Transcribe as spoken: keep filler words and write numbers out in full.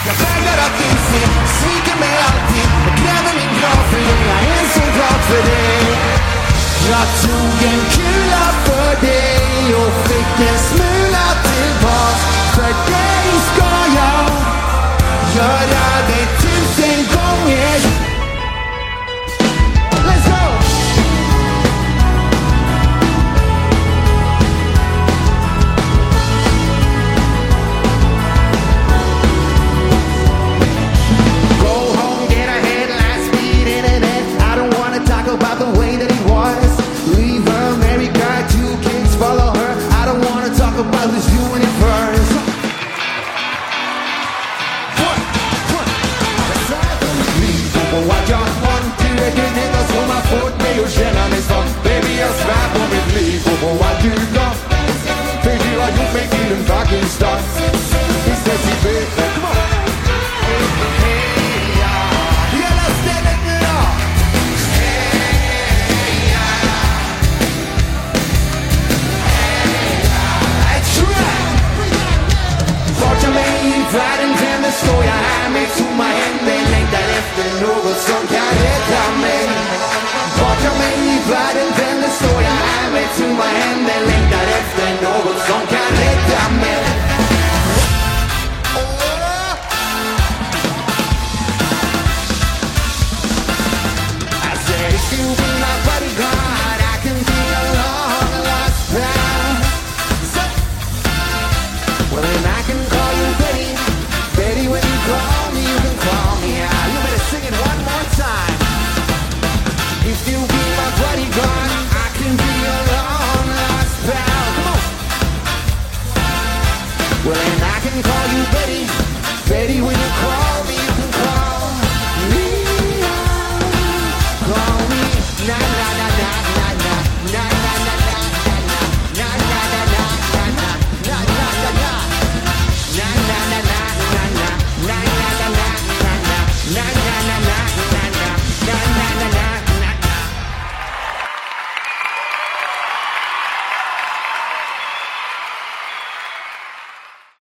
Jag vägrar att inse, sviker mig alltid. Jag gräver min grav för dig, jag är så glad för dig. Jag tog en kula för dig och fick en smula tillbaks. För dig ska jag göra det tusen gånger. Let's go! Go home, get ahead, last speed internet. I don't wanna talk about the way that he was. Leave her, marry guy, two kids, follow her. I don't wanna talk about who's doing it first. Och att jag har tillräckligt niggas som har fått mig att känna mig som. Baby, jag svär på mitt liv och på att du gav. För du har gjort mig till en fucking star. Istället till bete. Come on! Hey, ja. Hela stället nu då! Hey, ja. Hey, ja. That's right! Vart jag mig i världen vänder står jag här med tomma händer. Längtar efter något som kan rädda mig. Vart jag mig i världen vänder står jag här med tomma händer. Längtar efter något som kan rädda mig. I said if you be my bodyguard, I can be a long lost pal. Well then I can call you Betty. Betty, when you call me, you can call me out. You better sing it one more time. If you be my bodyguard, I can be your long lost pal. Come on. Well then I can call you Betty.